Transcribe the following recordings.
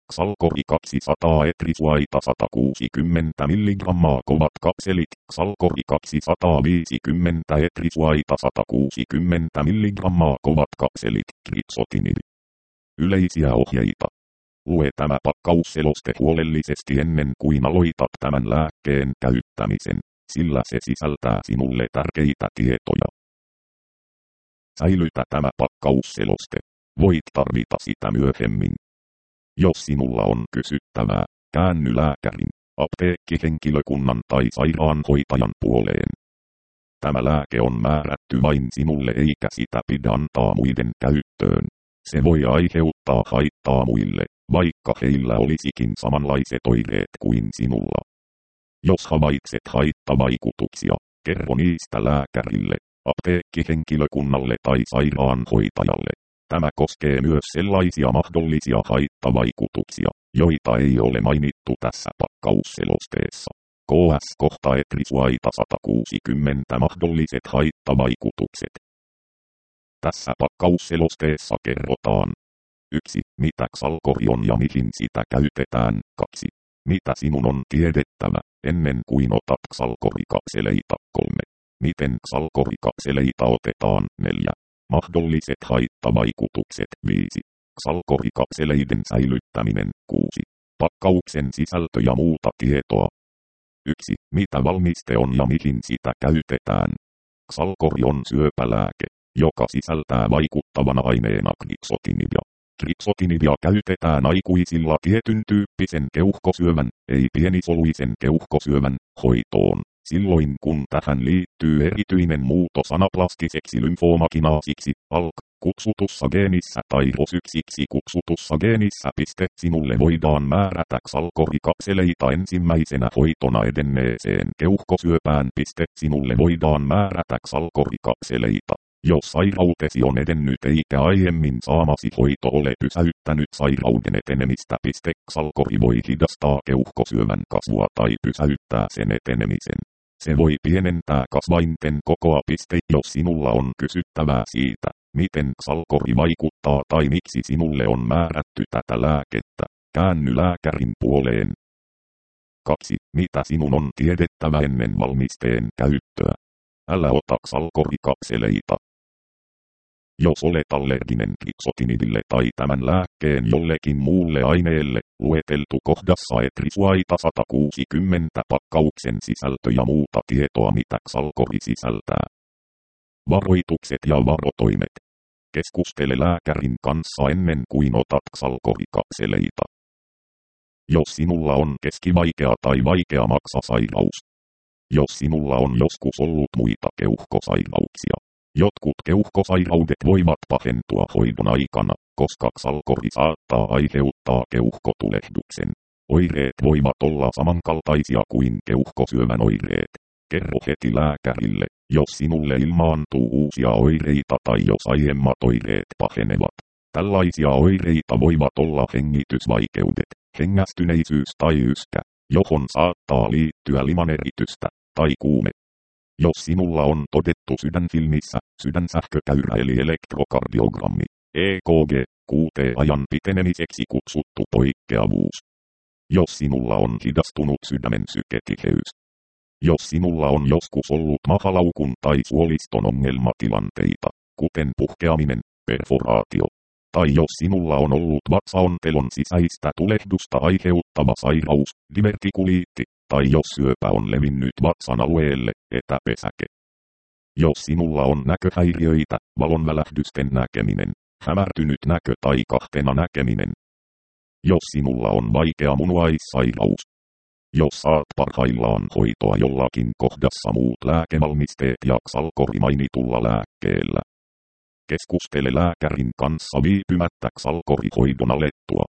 Xalkori 200 etrisuaita 160 mg kovat kapselit, Xalkori 250 etrisuaita 160 mg kovat kapselit, tripsotinibi. Yleisiä ohjeita. Lue tämä pakkausseloste huolellisesti ennen kuin aloitat tämän lääkkeen käyttämisen, sillä se sisältää sinulle tärkeitä tietoja. Säilytä tämä pakkausseloste. Voit tarvita sitä myöhemmin. Jos sinulla on kysyttävää, käänny lääkärin, apteekkihenkilökunnan tai sairaanhoitajan puoleen. Tämä lääke on määrätty vain sinulle eikä sitä pidä antaa muiden käyttöön. Se voi aiheuttaa haittaa muille, vaikka heillä olisikin samanlaiset oireet kuin sinulla. Jos havaitset haittavaikutuksia, kerro niistä lääkärille, apteekkihenkilökunnalle tai sairaanhoitajalle. Tämä koskee myös sellaisia mahdollisia haittavaikutuksia, joita ei ole mainittu tässä pakkausselosteessa. KS kohta etrisuaita 160 mahdolliset haittavaikutukset. Tässä pakkausselosteessa kerrotaan 1. Mitä Xalkori on ja mihin sitä käytetään. 2. Mitä sinun on tiedettävä, ennen kuin otat Xalkori-kapseleita. 3. Miten Xalkori-kapseleita otetaan. 4. Mahdolliset haittavaikutukset. 5. Xalkori-kapseleiden säilyttäminen. 6. Pakkauksen sisältö ja muuta tietoa. 1. Mitä valmiste on ja mihin sitä käytetään. Xalkori on syöpälääke, joka sisältää vaikuttavana aineena tripsotinibia. Tripsotinibia käytetään aikuisilla tietyn tyyppisen keuhkosyövän, ei pienisoluisen keuhkosyövän, hoitoon. Silloin kun tähän liittyy erityinen muutos anaplastiseksi lymfoomakinaasiksi, ALK, kutsutussa geenissä tai ROS1 kutsutussa geenissä. Sinulle voidaan määrätä Xalkori-kapseleita ensimmäisenä hoitona edenneeseen keuhkosyöpään. Sinulle voidaan määrätä Xalkori-kapseleita, jos sairautesi on edennyt eikä aiemmin saamasi hoito ole pysäyttänyt sairauden etenemistä. Xalkori voi hidastaa keuhkosyövän kasvua tai pysäyttää sen etenemisen. Se voi pienentää kasvainten kokoa. Jos sinulla on kysyttävää siitä, miten Xalkori vaikuttaa tai miksi sinulle on määrätty tätä lääkettä, käänny lääkärin puoleen. 2. Mitä sinun on tiedettävä ennen valmisteen käyttöä? Älä ota Xalkori-kapseleita. Jos olet allerginen tripsotinibille tai tämän lääkkeen jollekin muulle aineelle, lueteltu kohdassa etrisuaita 160 pakkauksen sisältö ja muuta tietoa mitä Xalkori sisältää. Varoitukset ja varotoimet. Keskustele lääkärin kanssa ennen kuin otat Xalkori-kapseleita. Jos sinulla on keskivaikea tai vaikea maksasairaus. Jos sinulla on joskus ollut muita keuhkosairauksia. Jotkut keuhkosairaudet voivat pahentua hoidon aikana, koska Xalkori saattaa aiheuttaa keuhkotulehduksen. Oireet voivat olla samankaltaisia kuin keuhkosyövän oireet. Kerro heti lääkärille, jos sinulle ilmaantuu uusia oireita tai jos aiemmat oireet pahenevat. Tällaisia oireita voivat olla hengitysvaikeudet, hengästyneisyys tai yskä, johon saattaa liittyä limaneritystä tai kuume. Jos sinulla on todettu sydänfilmissä, sydänsähkökäyrä eli elektrokardiogrammi, EKG, QT-ajan pitenemiseksi kutsuttu poikkeavuus. Jos sinulla on hidastunut sydämen syketiheys. Jos sinulla on joskus ollut mahalaukun tai suoliston ongelmatilanteita, kuten puhkeaminen, perforaatio. Tai jos sinulla on ollut vatsaontelon sisäistä tulehdusta aiheuttava sairaus, divertikuliitti. Tai jos syöpä on levinnyt vatsan alueelle, etäpesäke. Jos sinulla on näköhäiriöitä, valonvälähdysten näkeminen, hämärtynyt näkö tai kahtena näkeminen. Jos sinulla on vaikea munuaissairaus. Jos saat parhaillaan hoitoa jollakin kohdassa muut lääkevalmisteet ja Xalkori mainitulla lääkkeellä. Keskustele lääkärin kanssa viipymättä Xalkori-hoidon alettua.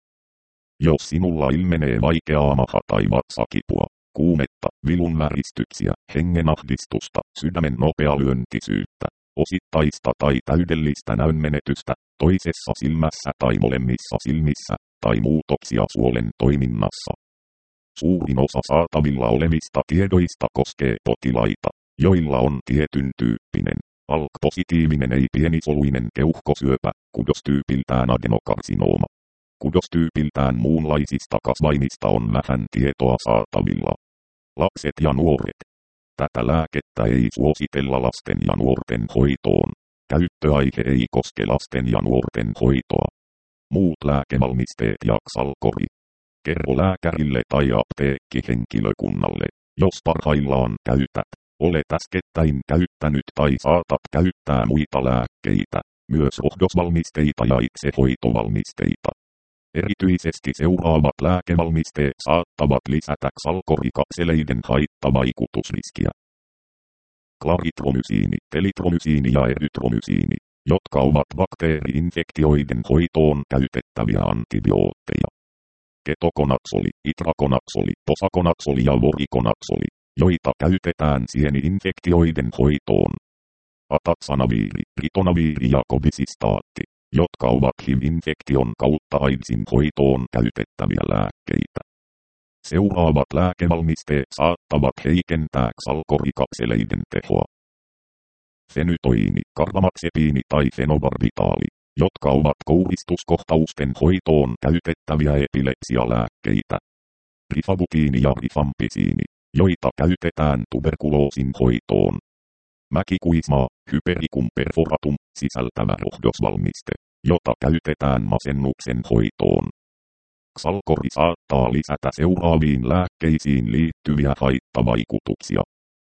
Jos sinulla ilmenee vaikeaa maha- tai vatsakipua, kuumetta, vilunväristyksiä, hengenahdistusta, sydämen nopealyöntisyyttä, osittaista tai täydellistä näönmenetystä, toisessa silmässä tai molemmissa silmissä, tai muutoksia suolen toiminnassa. Suurin osa saatavilla olevista tiedoista koskee potilaita, joilla on tietyn tyyppinen, ALK-positiivinen ei pienisoluinen keuhkosyöpä, kudostyypiltään adenokarsinooma. kudostyypiltään muunlaisista kasvaimista on vähän tietoa saatavilla. Lapset ja nuoret. Tätä lääkettä ei suositella lasten ja nuorten hoitoon. Käyttöaihe ei koske lasten ja nuorten hoitoa. Muut lääkevalmisteet ja Xalkori. Kerro lääkärille tai apteekkihenkilökunnalle, jos parhaillaan käytät, olet äskettäin käyttänyt tai saatat käyttää muita lääkkeitä, myös rohdosvalmisteita ja itsehoitovalmisteita. Erityisesti seuraavat lääkevalmisteet saattavat lisätä Xalkori-kapseleiden haittavaikutusriskiä. Klaritromysiini, telitromysiini ja erytromysiini, jotka ovat bakteeri-infektioiden hoitoon käytettäviä antibiootteja. Ketokonaksoli, itrakonaksoli, posakonaksoli ja vorikonaksoli, joita käytetään sieni-infektioiden hoitoon. Ataksanaviiri, ritonaviiri ja kobisistaatti, jotka ovat HIV-infektion kautta AIDSin hoitoon käytettäviä lääkkeitä. Seuraavat lääkevalmisteet saattavat heikentää Xalkori-kapseleiden tehoa. Fenytoini, karbamaxepiini tai fenobarbitaali, jotka ovat kouristuskohtausten hoitoon käytettäviä epilepsialääkkeitä. Rifabutiini ja rifampisiini, joita käytetään tuberkuloosin hoitoon. Mäkikuismaa, hypericum perforatum, sisältävä rohdosvalmiste, jota käytetään masennuksen hoitoon. Xalkori saattaa lisätä seuraaviin lääkkeisiin liittyviä haittavaikutuksia.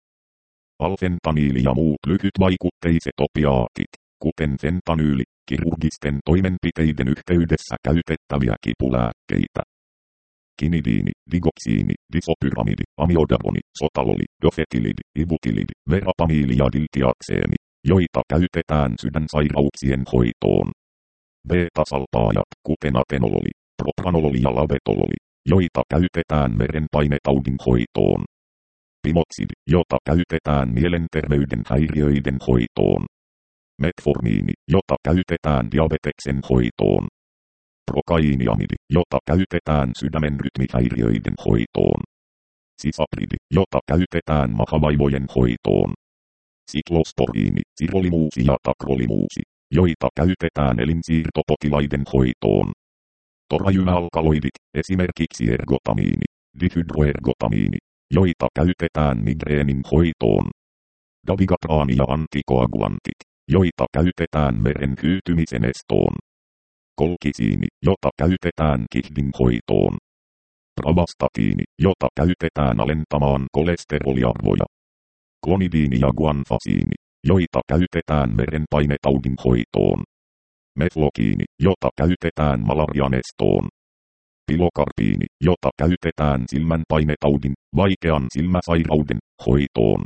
Alfentaniili ja muut lyhytvaikutteiset opiaatit, kuten fentanyyli, kirurgisten toimenpiteiden yhteydessä käytettäviä kipulääkkeitä. Kinidiini, digoksiini, disopyramidi, amiodaroni, sotaloli, dofetilidi, ibutilidi, verapamiili ja diltiakseemi, joita käytetään sydänsairauksien hoitoon. Beta-salpaajat, kuten atenololi, propranololi ja labetaloli, joita käytetään verenpainetaudin hoitoon. Pimoksidi, jota käytetään mielenterveyden häiriöiden hoitoon. Metformiini, jota käytetään diabeteksen hoitoon. Prokaiiniamidi, jota käytetään sydämen rytmihäiriöiden hoitoon. Sisapridi, jota käytetään mahavaivojen hoitoon. Siklosporiini, sirolimuusi ja takrolimuusi, joita käytetään elinsiirtopotilaiden hoitoon. Torajynalkaloidit, esimerkiksi ergotamiini, dihydroergotamiini, joita käytetään migreenin hoitoon. Dabigatraani ja antikoagulantit, joita käytetään veren hyytymisen estoon. Kolkisiini, jota käytetään kihdin hoitoon. Pravastatiini, jota käytetään alentamaan kolesteroliarvoja. Klonidiini ja guanfasiini, joita käytetään verenpainetaudin hoitoon. Meflokiini, jota käytetään malarian estoon. Pilokarpiini, jota käytetään silmänpainetaudin, vaikean silmäsairauden, hoitoon.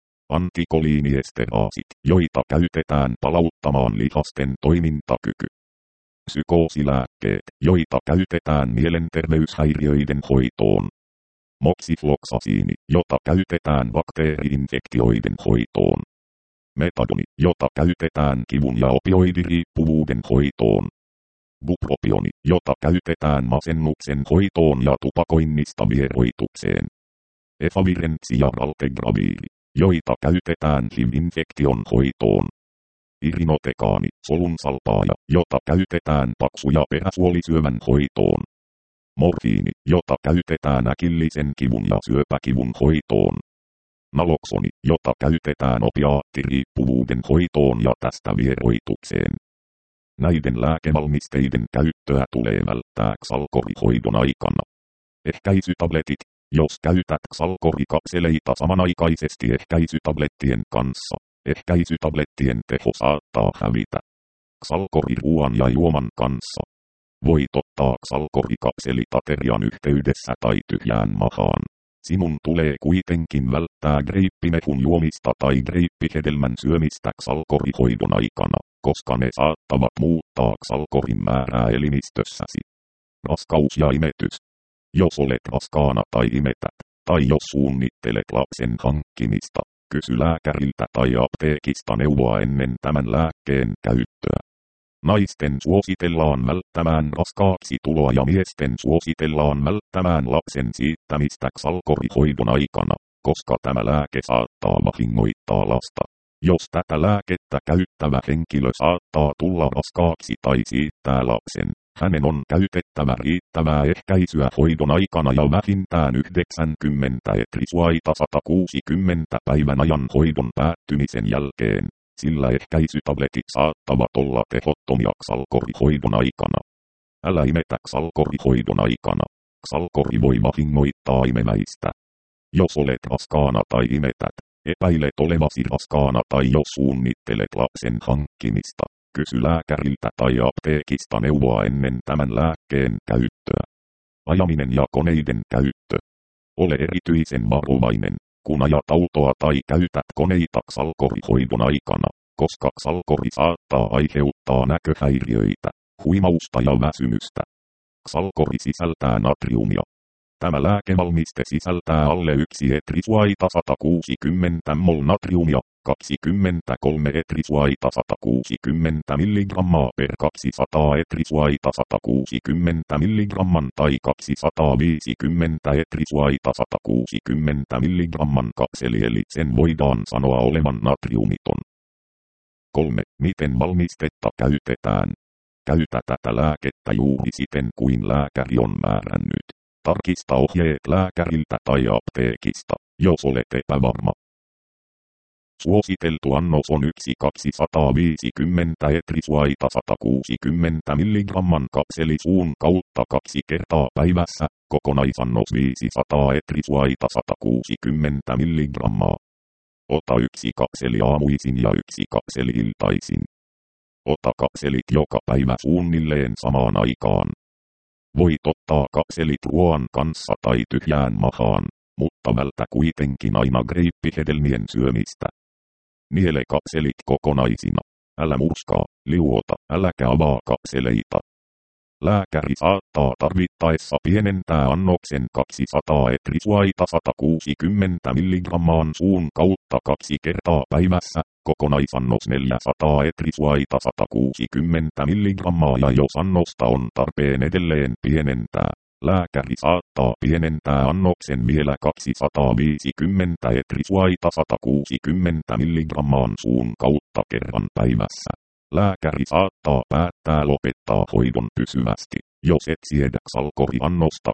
Antikoliiniesteraasit, joita käytetään palauttamaan lihasten toimintakyky. Psykoosilääkkeet, joita käytetään mielenterveyshäiriöiden hoitoon. Moksifloksasiini, jota käytetään bakteeri-infektioiden hoitoon. Metadoni, jota käytetään kivun ja opioidiriippuvuuden hoitoon. Bupropioni, jota käytetään masennuksen hoitoon ja tupakoinnista vieroitukseen. Efavirensi ja raltegraviiri, joita käytetään HIV-infektion hoitoon. Irinotekaani, solunsalpaaja, jota käytetään paksu- ja peräsuolisyövän hoitoon. Morfiini, jota käytetään äkillisen kivun ja syöpäkivun hoitoon. Naloksoni, jota käytetään opiaattiriippuvuuden hoitoon ja tästä vieroitukseen. Näiden lääkevalmisteiden käyttöä tulee välttää Xalkori-hoidon aikana. Ehkäisytabletit, jos käytät Xalkori-kapseleita samanaikaisesti ehkäisytablettien kanssa. Ehkäisytablettien teho saattaa hävitä. Xalkori-ruoan ja juoman kanssa. Voit ottaa Xalkori-kapselit aterian yhteydessä tai tyhjään mahaan. Sinun tulee kuitenkin välttää greippimehun juomista tai greippihedelmän syömistä Xalkori-hoidon aikana, koska ne saattavat muuttaa Xalkorin määrää elimistössäsi. Raskaus ja imetys. Jos olet raskaana tai imetät, tai jos suunnittelet lapsen hankkimista, kysy lääkäriltä tai apteekista neuvoa ennen tämän lääkkeen käyttöä. Naisten suositellaan välttämään raskaaksi tuloa ja miesten suositellaan välttämään lapsen siittämistä Xalkori-hoidon aikana, koska tämä lääke saattaa vahingoittaa lasta. Jos tätä lääkettä käyttävä henkilö saattaa tulla raskaaksi tai siittää lapsen, hänen on käytettävä riittävää ehkäisyä hoidon aikana ja vähintään 90-160 päivän ajan hoidon päättymisen jälkeen, sillä ehkäisytabletit saattavat olla tehottomia ksalkorihoidon aikana. Älä imetä ksalkorihoidon aikana. Ksalkori voi vahingoittaa imeväistä. Jos olet raskaana tai imetät, epäilet olevasi raskaana tai jos suunnittelet lapsen hankkimista, kysy lääkäriltä tai apteekista neuvoa ennen tämän lääkkeen käyttöä. Ajaminen ja koneiden käyttö. Ole erityisen varovainen, kun ajat autoa tai käytät koneita ksalkorihoidon aikana, koska ksalkori saattaa aiheuttaa näköhäiriöitä, huimausta ja väsymystä. Ksalkori sisältää natriumia. Tämä lääkevalmiste sisältää alle 1 etrisuaita 160 mol natriumia, 23 etrisuaita 160 mg per 200 etrisuaita 160 mg tai 250 etrisuaita 160 mg kapseli eli sen voidaan sanoa olevan natriumiton. 3. Miten valmistetta käytetään? Käytä tätä lääkettä juuri siten kuin lääkäri on määrännyt. Tarkista ohjeet lääkäriltä tai apteekista, jos olet epävarma. Suositeltu annos on 250 etrisuaita 160 mg kapseli suun kautta 2 kertaa päivässä, kokonaisannos 500 etrisuaita 160 mg. Ota 1 kapseli aamuisin ja 1 kapseli iltaisin. Ota kapselit joka päivä suunnilleen samaan aikaan. Voit ottaa kapselit ruoan kanssa tai tyhjään mahaan, mutta vältä kuitenkin aina greippihedelmien syömistä. Niele kapselit kokonaisina. Älä murskaa, liuota, äläkä avaa kapseleita. Lääkäri saattaa tarvittaessa pienentää annoksen 200 etrisuaita 160 mg suun kautta 2 kertaa päivässä, kokonaisannos 400 etrisuaita 160 mg ja jos annosta on tarpeen edelleen pienentää, lääkäri saattaa pienentää annoksen vielä 250 etrisuaita 160 mg suun kautta kerran päivässä. Lääkäri saattaa päättää lopettaa hoidon pysyvästi, jos et siedä ksalkoriannosta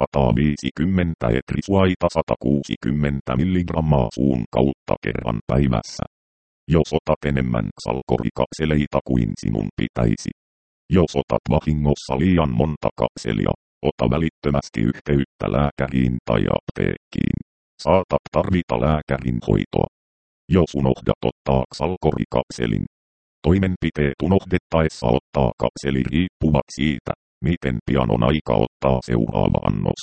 250 etrisuaita 160 mg suun kautta kerran päivässä. Jos otat enemmän ksalkorikapseleita kuin sinun pitäisi. Jos otat vahingossa liian monta kapselia, ota välittömästi yhteyttä lääkäriin tai apteekkiin. Saatat tarvita lääkärin hoitoa. Jos unohdat ottaa ksalkorikapselin, toimenpiteet unohdettaessa ottaa kapseli riippuvat siitä, miten pian on aika ottaa seuraava annos.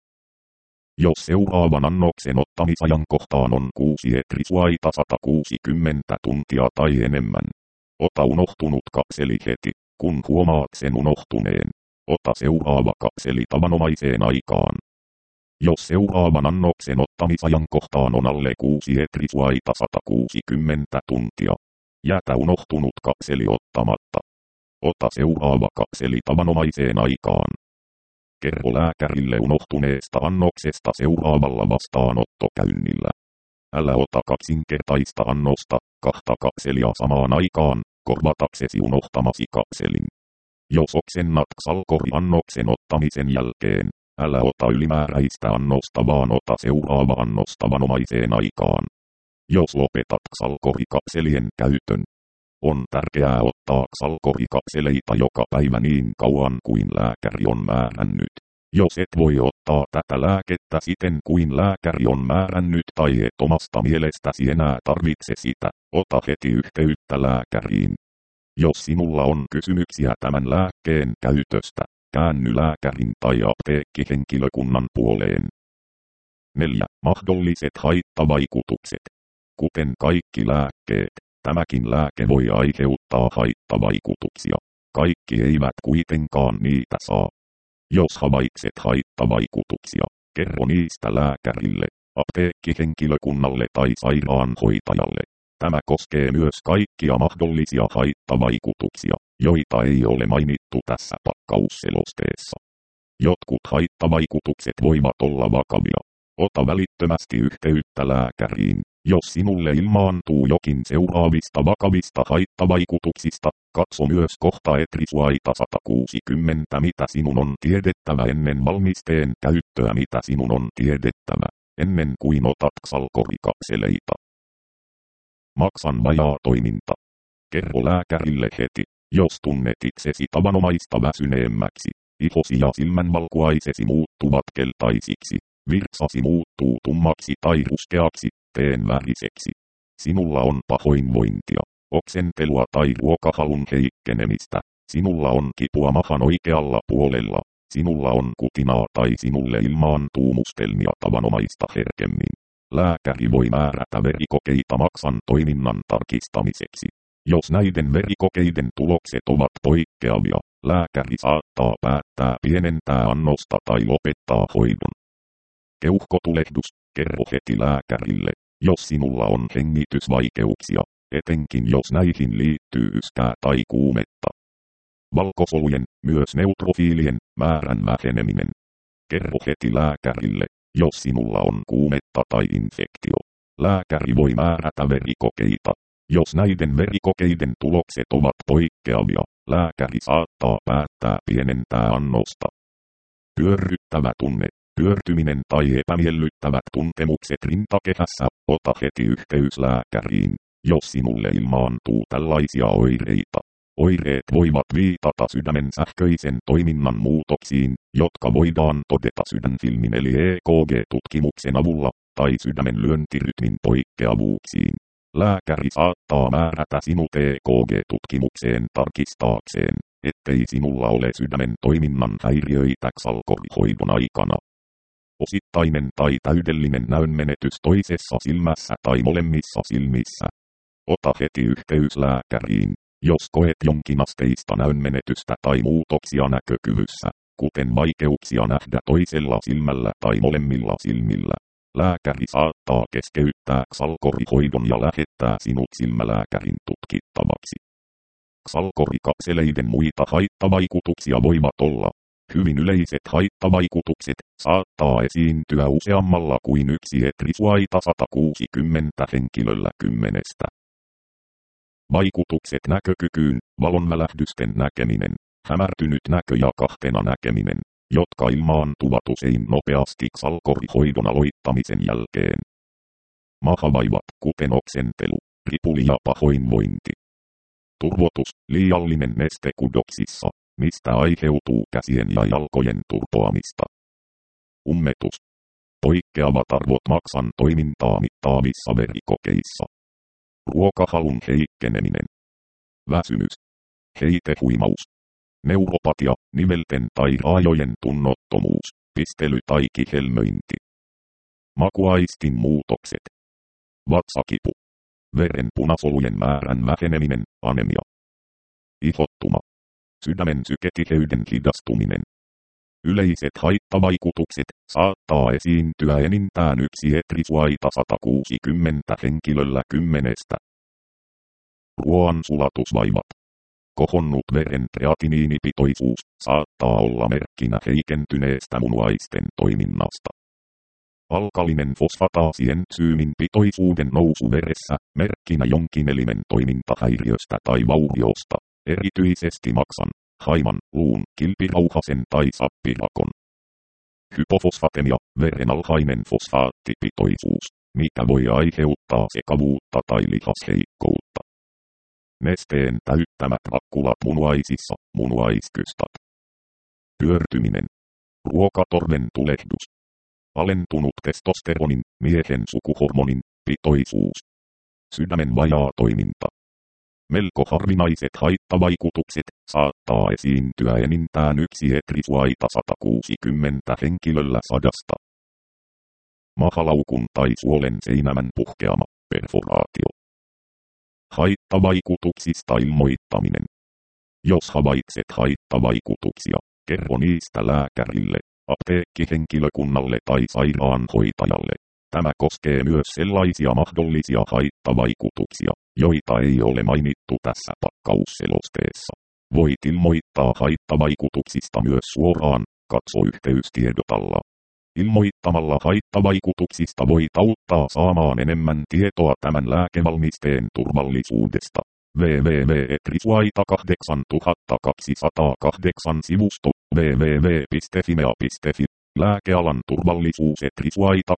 Jos seuraavan annoksen ottamisajankohtaan on 6 etrisuaita 160 tuntia tai enemmän, ota unohtunut kapseli heti, kun huomaat sen unohtuneen. Ota seuraava kapseli tavanomaiseen aikaan. Jos seuraavan annoksen ottamisajankohtaan on alle 6 etrisuaita 160 tuntia, jätä unohtunut kapseli ottamatta. Ota seuraava kapseli tavanomaiseen aikaan. Kerro lääkärille unohtuneesta annoksesta seuraavalla vastaanottokäynnillä. Älä ota kaksinkertaista annosta, 2 kapselia samaan aikaan, korvataksesi unohtamasi kapselin. Jos oksennat ksalkoriannoksen ottamisen jälkeen, älä ota ylimääräistä annosta vaan ota seuraava annos tavanomaiseen aikaan. Jos lopetat ksalkorikapselien käytön, on tärkeää ottaa ksalkorikapseleita joka päivä niin kauan kuin lääkäri on määrännyt. Jos et voi ottaa tätä lääkettä siten kuin lääkäri on määrännyt tai et omasta mielestäsi enää tarvitse sitä, ota heti yhteyttä lääkäriin. Jos sinulla on kysymyksiä tämän lääkkeen käytöstä, käänny lääkärin tai apteekkihenkilökunnan puoleen. 4. Mahdolliset haittavaikutukset. Kuten kaikki lääkkeet, tämäkin lääke voi aiheuttaa haittavaikutuksia. Kaikki eivät kuitenkaan niitä saa. Jos havaitset haittavaikutuksia, kerro niistä lääkärille, apteekkihenkilökunnalle tai sairaanhoitajalle. Tämä koskee myös kaikkia mahdollisia haittavaikutuksia, joita ei ole mainittu tässä pakkausselosteessa. Jotkut haittavaikutukset voivat olla vakavia. Ota välittömästi yhteyttä lääkäriin, Jos sinulle ilmaantuu jokin seuraavista vakavista haittavaikutuksista, katso myös kohta etrisuaita 160 mitä sinun on tiedettävä ennen valmisteen käyttöä mitä sinun on tiedettävä, ennen kuin otat xalkorikakseleita. Maksan vajaa toiminta. Kerro lääkärille heti, jos tunnet itsesi tavanomaista väsyneemmäksi, ihosi ja silmänvalkuaisesi muuttuvat keltaisiksi, virtsasi muuttuu tummaksi tai ruskeaksi, teen väriseksi. Sinulla on pahoinvointia, oksentelua tai ruokahalun heikkenemistä, sinulla on kipua mahan oikealla puolella, sinulla on kutinaa tai sinulle ilmaantuu mustelmia tavanomaista herkemmin. Lääkäri voi määrätä verikokeita maksan toiminnan tarkistamiseksi. Jos näiden verikokeiden tulokset ovat poikkeavia, lääkäri saattaa päättää pienentää annosta tai lopettaa hoidon. Keuhkotulehdus, kerro heti lääkärille, jos sinulla on hengitysvaikeuksia, etenkin jos näihin liittyy yskää tai kuumetta. Valkosolujen, myös neutrofiilien, määrän väheneminen. Kerro heti lääkärille, jos sinulla on kuumetta tai infektio. Lääkäri voi määrätä verikokeita. Jos näiden verikokeiden tulokset ovat poikkeavia, lääkäri saattaa päättää pienentää annosta. Pyörryttävä tunne, pyörtyminen tai epämiellyttävät tuntemukset rintakehässä, ota heti yhteys lääkäriin, jos sinulle ilmaantuu tällaisia oireita. Oireet voivat viitata sydämen sähköisen toiminnan muutoksiin, jotka voidaan todeta sydänfilmin eli EKG-tutkimuksen avulla, tai sydämen lyöntirytmin poikkeavuuksiin. Lääkäri saattaa määrätä sinut EKG-tutkimukseen tarkistaakseen, ettei sinulla ole sydämen toiminnan häiriöitä xalkorihoidon aikana. Osittainen tai täydellinen näönmenetys toisessa silmässä tai molemmissa silmissä. Ota heti yhteys lääkäriin, jos koet jonkinasteista näönmenetystä tai muutoksia näkökyvyssä, kuten vaikeuksia nähdä toisella silmällä tai molemmilla silmillä. Lääkäri saattaa keskeyttää xalkorihoidon ja lähettää sinut silmälääkärin tutkittavaksi. Xalkorikakseleiden muita haittavaikutuksia voivat olla. Hyvin yleiset haittavaikutukset saattaa esiintyä useammalla kuin yksi etrisuaita 160 henkilöllä 10. Vaikutukset näkökykyyn, valonvälähdysten näkeminen, hämärtynyt näkö ja kahtena näkeminen, jotka ilmaantuvat usein nopeasti xalkorihoidon aloittamisen jälkeen. Mahavaivat, kuten oksentelu, ripuli ja pahoinvointi. Turvotus, liiallinen neste kudoksissa, mistä aiheutuu käsien ja jalkojen turpoamista. Ummetus. Poikkeavat arvot maksan toimintaa mittaavissa verikokeissa. Ruokahalun heikkeneminen. Väsymys. Heitehuimaus. Neuropatia, nivelten tai raajojen tunnottomuus, pistely tai kihelmöinti. Makuaistin muutokset. Vatsakipu. Verenpunasolujen määrän väheneminen, anemia. Ihottuma. Sydämen syketiheyden hidastuminen. Yleiset haittavaikutukset saattaa esiintyä enintään yksi etrisuaita 160 henkilöllä 10. Ruoan sulatusvaivat. Kohonnut veren kreatiniinipitoisuus saattaa olla merkkinä heikentyneestä munuaisten toiminnasta. Alkalinen fosfataasientsyymin pitoisuuden nousu veressä, merkkinä jonkin elimen toimintahäiriöstä tai vauriosta, erityisesti maksan, haiman, luun, kilpirauhasen tai sappirakon. Hypofosfatemia, veren alhainen fosfaattipitoisuus, mikä voi aiheuttaa sekavuutta tai lihasheikkoutta. Nesteen täyttämät rakkulat munuaisissa, munuaiskystat. Pyörtyminen. Ruokatorven tulehdus. Alentunut testosteronin, miehen sukuhormonin, pitoisuus. Sydämen vajaa toiminta. Melko harvinaiset haittavaikutukset saattaa esiintyä enintään yksi etrisuaita 160 henkilöllä 100. Mahalaukun tai suolen seinämän puhkeama, perforaatio. Haittavaikutuksista ilmoittaminen. Jos havaitset haittavaikutuksia, kerro niistä lääkärille, apteekkihenkilökunnalle tai sairaanhoitajalle. Tämä koskee myös sellaisia mahdollisia haittavaikutuksia, joita ei ole mainittu tässä pakkausselosteessa. Voit ilmoittaa haittavaikutuksista myös suoraan, katso yhteystiedot alla. Ilmoittamalla haittavaikutuksista voit auttaa saamaan enemmän tietoa tämän lääkevalmisteen turvallisuudesta. www.etrisuaita8208 sivusto www.fimea.fi Lääkealan turvallisuus Etrisuaita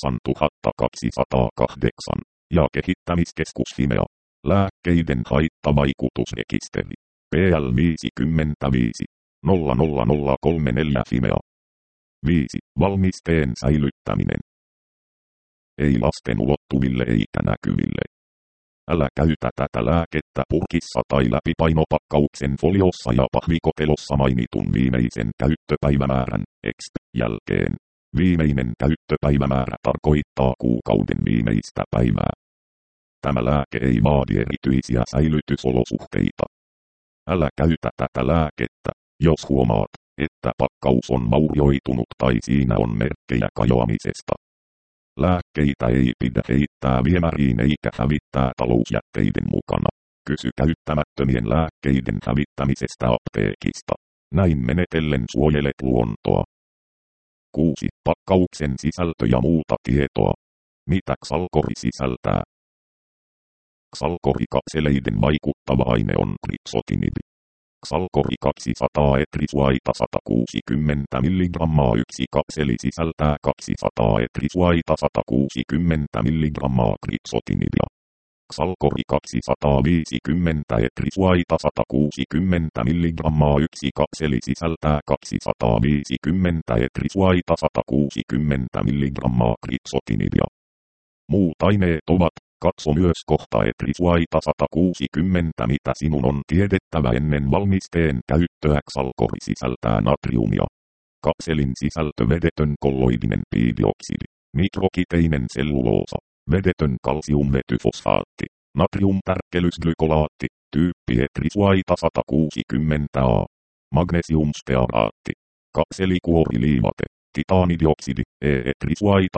8208 ja kehittämiskeskus Fimea. Lääkkeiden haittavaikutusrekisteri. PL 55 00034 Fimea. 5. Valmisteen säilyttäminen. Ei lasten ulottuville eikä näkyville. Älä käytä tätä lääkettä purkissa tai läpipainopakkauksen foliossa ja pahvikotelossa mainitun viimeisen käyttöpäivämäärän jälkeen. Viimeinen käyttöpäivämäärä tarkoittaa kuukauden viimeistä päivää. Tämä lääke ei vaadi erityisiä säilytysolosuhteita. Älä käytä tätä lääkettä, jos huomaat, että pakkaus on vaurioitunut tai siinä on merkkejä kajoamisesta. Lääkkeitä ei pidä heittää viemäriin eikä hävittää talousjätteiden mukana. Kysy käyttämättömien lääkkeiden hävittämisestä apteekista. Näin menetellen suojelet luontoa. 6. Pakkauksen sisältö ja muuta tietoa. Mitä Xalkori sisältää? Xalkori-kapseleiden vaikuttava aine on kryptokinidi. Xalkori 200 etrisuaita 160 mg. Yksi kapseli sisältää 200 etrisuaita 160 mg. kryptokinidia. Xalkori 250 etrisuaita 160 mg. Yksi kapseli sisältää 250 etrisuaita 160 mg. kryptokinidia. Muut aineet ovat. Katso myös kohta etrisuaita 160 mitä sinun on tiedettävä ennen valmisteen käyttöä. Xalkori sisältää natriumia. Kapselin sisältö vedetön kolloidinen piidioksidi, mikrokiteinen selluloosa, vedetön kalsiumvetyfosfaatti, natriumtärkkelysglykolaatti, tyyppi etrisuaita 160A, magnesiumstearaatti, kapselikuoriliivate. Titaanidioksidi, etrisuaita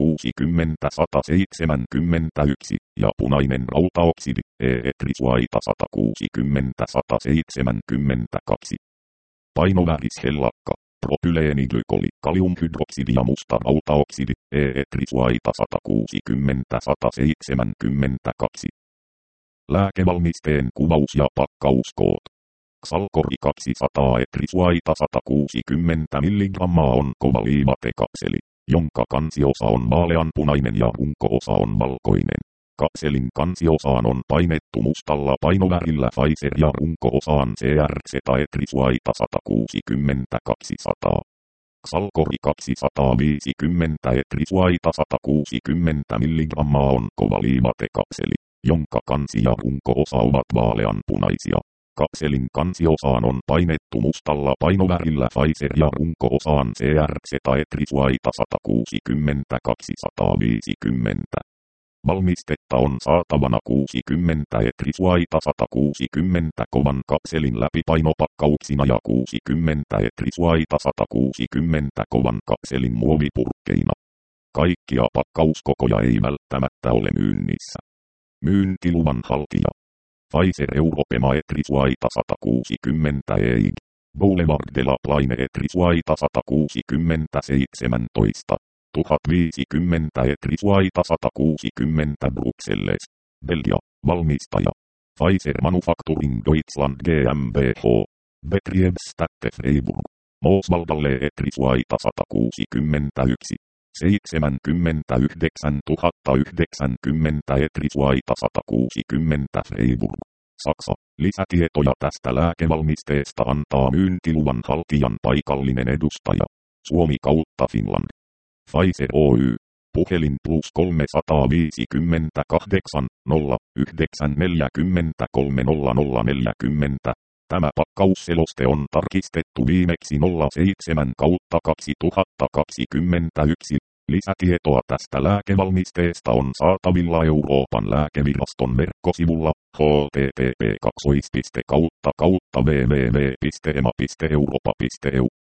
160-171 ja punainen rautaoksidi, etrisuaita 160-172. Painovähishellakka, propyleeniglikoli, kaliumhydroksidi ja musta rautaoksidi, etrisuaita 160-172. Lääkevalmisteen kuvaus ja pakkauskoot. Xalkori 200 etrisuaita 160 mg on kova liivatekapseli, jonka kansiosa on vaaleanpunainen ja runko-osa on valkoinen. Kapselin kansiosaan on painettu mustalla painovärillä Pfizer ja runko-osaan CRZ etrisuaita 160-200. Xalkori 250 etrisuaita 160 mg on kova liivatekapseli, jonka kansi ja runko-osa ovat vaaleanpunaisia. Kapselin kansiosaan on painettu mustalla painovärillä Pfizer ja runko-osaan CRZ etrisuaita 160-250. Valmistetta on saatavana 60 etrisuaita 160 kovan kapselin läpipainopakkauksina ja 60 etrisuaita 160 kovan kapselin muovipurkkeina. Kaikkia pakkauskokoja ei välttämättä ole myynnissä. Myyntiluvan haltija. Pfizer Europema etrisuaita 160 EIG. Boulevard de la Plaine etrisuaita 160-17. 1050 etrisuaita 160 Bruxelles. Belgia. Valmistaja. Pfizer Manufacturing Deutschland GmbH. Betriebsstätte Freiburg. Mooswaldalle etrisuaita 161. 79 090 etrisuaita 160 Freiburg. Saksa. Lisätietoja tästä lääkevalmisteesta antaa myyntiluvan haltijan paikallinen edustaja. Suomi kautta Finland. Pfizer Oy. Puhelin plus 358 09 43 0040. Tämä pakkausseloste on tarkistettu viimeksi 07/2021. Lisätietoa tästä lääkevalmisteesta on saatavilla Euroopan lääkeviraston verkkosivulla http://www.ema.europa.eu